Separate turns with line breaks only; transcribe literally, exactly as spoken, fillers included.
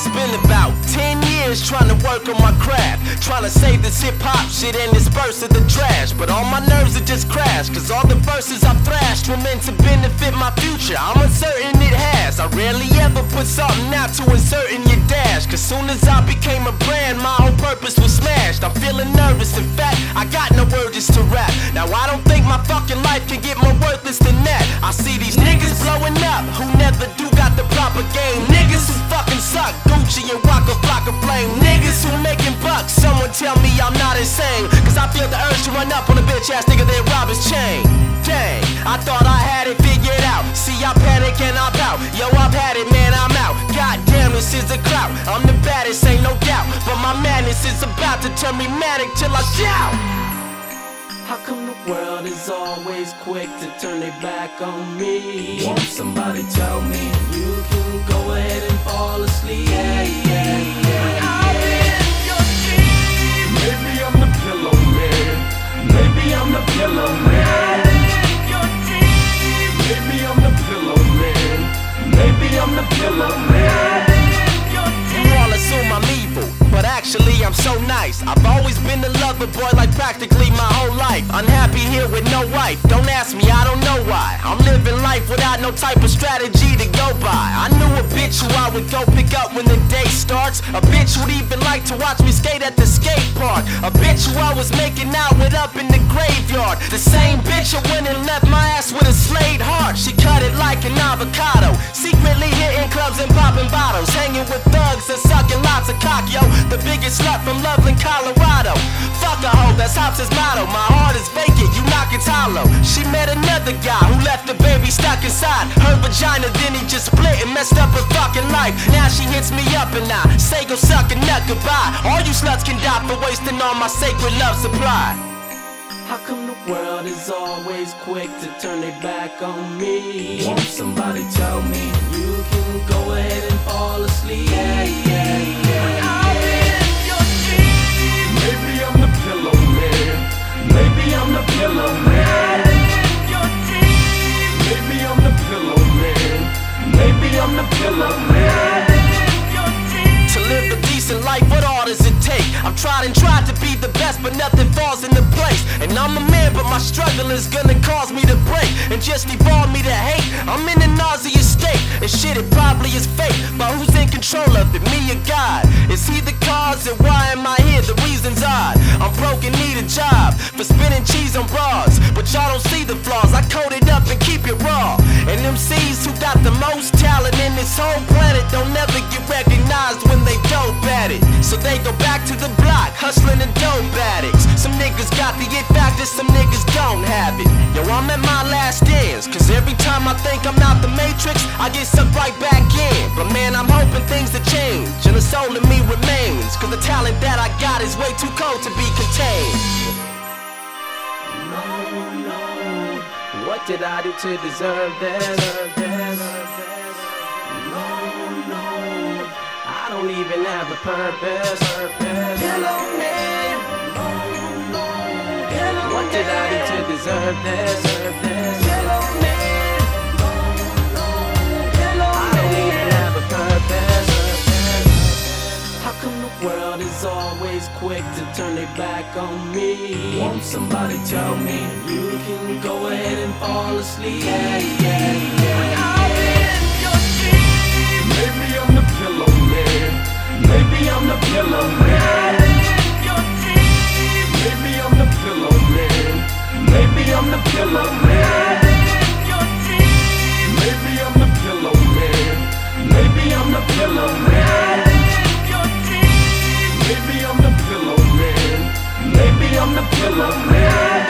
been about ten years trying to work on my craft, trying to save this hip-hop shit and disperse of the trash. But all my nerves are just crashed, cause all the verses I thrashed were meant to benefit my future. I'm uncertain it has. I rarely ever put something out to insert in your dash, cause soon as I became a brand, my whole purpose was smashed. I'm feeling nervous, in fact, I got no words just to rap. Now I don't think my fucking life can get more worthless than that. I see these niggas blowing up who never do got the proper game. Niggas who fucking suck, Gucci and Waka Flocka Flame. Niggas who making bucks, someone tell me I'm not insane, cause I feel the urge to run up on a bitch ass nigga that rob his chain. Dang, I thought I had it figured out. See, I panic and I pout. Yo, I've had it, man, I'm out. God damn, this is a clout. I'm the baddest, ain't no doubt. But my madness is about to turn me manic till I shout.
How come the world is always quick to turn their back on me? Won't somebody tell me you can go ahead and fall asleep? Yeah, yeah, yeah. I'll be in your dream.
Maybe I'm the pillow man. Maybe I'm the pillow man. Maybe I'm the pillow man. Maybe I'm the pillow man.
You all assume I'm evil, but actually I'm so nice. I've always been a lover boy like practically my whole life. Unhappy here with no wife, don't ask me, I don't know why. I'm living life without no type of strategy to go by. I knew a bitch who I would go pick up when the day starts. A bitch who'd even like to watch me skate at the skate park. A bitch who I was making out with up in the graveyard. The same bitch who went and left my ass with a slayed heart. She cut it like an avocado, secretly hitting clubs and popping bottles, hanging with thugs and sucking lots of cock, yo. The biggest slut from Loveland, Colorado. Fuck a hoe, that's Hops' motto. My heart is vacant, you knock it's hollow. She met another guy who left the baby stuck inside her vagina, then he just split and messed up her fucking life. Now she hits me up and I say go suck a nut goodbye. All you sluts can die for wasting all my sacred love supply.
How come the world is always quick to turn their back on me? Won't somebody tell me you can go ahead and fall asleep? Yeah, yeah, yeah. I'll be in your dream.
Maybe I'm the pillow man. Maybe I'm the pillow man. Maybe I'm the pillow man. Maybe I'm the pillow man.
To live a decent life, what all does it take? I've tried and tried to be the best, but nothing falls into place. And I'm a man, but my struggle is gonna cause me to break and just evolve me to hate. I'm in a nauseous state, and shit, it probably is fake. But who's in control of it, me or God? Is he the cause, and why am I here? The reason's odd. I'm broke and need a job for spinning cheese on bras, but y'all don't see the flaws. I code it up and keep it raw. And them C's who got the most talent in this whole planet don't never get recognized when they dope at it. So they go back to the block, hustling and dope addicts. Some niggas got the it factor, some niggas don't have it. Yo, I'm at my last dance, cause every time I think I'm out the matrix, I get sucked right back in. But man, I'm hoping things to change, and the soul in me remains, cause the talent that I got is way too cold to be contained.
No, no, what did I do to deserve this? No, no, I don't even have a purpose. Pillow man, what did I do to deserve this? Pillow man, I don't even have a purpose. How come the world is always quick to turn their back on me? Won't somebody tell me you can go ahead and fall asleep? Yeah, yeah, yeah. I'll be in your dream.
Maybe I'm the pillow man. Maybe I'm the pillow man. Maybe I'm the pillow man. Maybe I'm the pillow man. Maybe I'm the pillow man. Maybe I'm the pillow man. Maybe I'm the pillow man. Maybe I'm the pillow man.